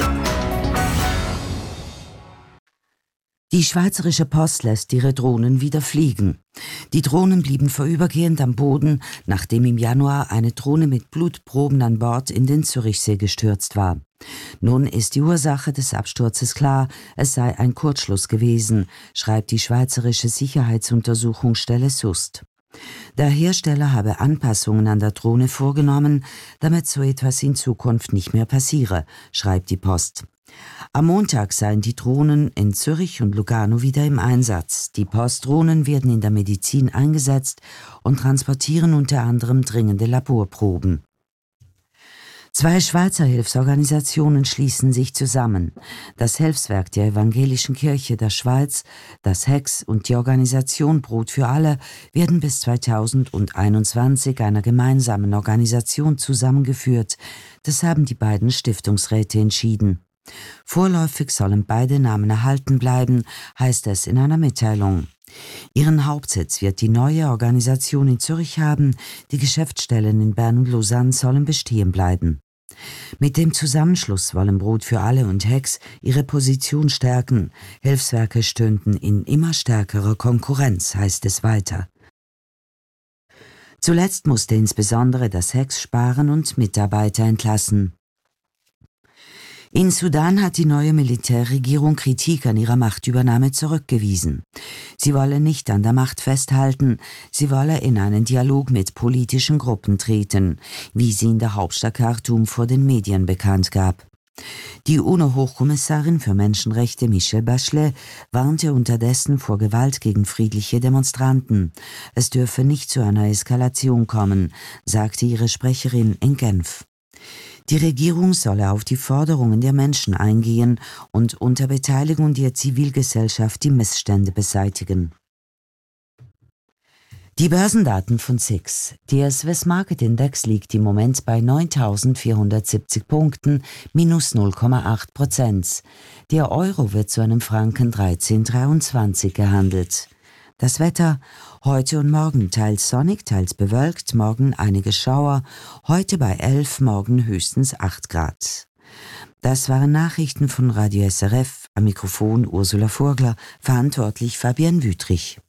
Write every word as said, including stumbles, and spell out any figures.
Die Schweizerische Post lässt ihre Drohnen wieder fliegen. Die Drohnen blieben vorübergehend am Boden, nachdem im Januar eine Drohne mit Blutproben an Bord in den Zürichsee gestürzt war. Nun ist die Ursache des Absturzes klar, es sei ein Kurzschluss gewesen, schreibt die Schweizerische Sicherheitsuntersuchungsstelle S U S T. Der Hersteller habe Anpassungen an der Drohne vorgenommen, damit so etwas in Zukunft nicht mehr passiere, schreibt die Post. Am Montag seien die Drohnen in Zürich und Lugano wieder im Einsatz. Die Postdrohnen werden in der Medizin eingesetzt und transportieren unter anderem dringende Laborproben. Zwei Schweizer Hilfsorganisationen schließen sich zusammen. Das Hilfswerk der Evangelischen Kirche der Schweiz, das H E X und die Organisation Brot für alle werden bis zweitausendeinundzwanzig einer gemeinsamen Organisation zusammengeführt. Das haben die beiden Stiftungsräte entschieden. Vorläufig sollen beide Namen erhalten bleiben, heißt es in einer Mitteilung. Ihren Hauptsitz wird die neue Organisation in Zürich haben, die Geschäftsstellen in Bern und Lausanne sollen bestehen bleiben. Mit dem Zusammenschluss wollen Brot für alle und H E X ihre Position stärken. Hilfswerke stünden in immer stärkerer Konkurrenz, heißt es weiter. Zuletzt musste insbesondere das H E X sparen und Mitarbeiter entlassen. In Sudan hat die neue Militärregierung Kritik an ihrer Machtübernahme zurückgewiesen. Sie wolle nicht an der Macht festhalten, sie wolle in einen Dialog mit politischen Gruppen treten, wie sie in der Hauptstadt Khartoum vor den Medien bekannt gab. Die UNO-Hochkommissarin für Menschenrechte Michelle Bachelet warnte unterdessen vor Gewalt gegen friedliche Demonstranten. Es dürfe nicht zu einer Eskalation kommen, sagte ihre Sprecherin in Genf. Die Regierung solle auf die Forderungen der Menschen eingehen und unter Beteiligung der Zivilgesellschaft die Missstände beseitigen. Die Börsendaten von S I X. Der Swiss Market Index liegt im Moment bei neuntausendvierhundertsiebzig Punkten, minus null Komma acht Prozent. Der Euro wird zu einem Franken dreizehn Komma dreiundzwanzig gehandelt. Das Wetter: heute und morgen teils sonnig, teils bewölkt, morgen einige Schauer, heute bei elf, morgen höchstens acht Grad. Das waren Nachrichten von Radio S R F, am Mikrofon Ursula Vogler, verantwortlich Fabienne Wüthrich.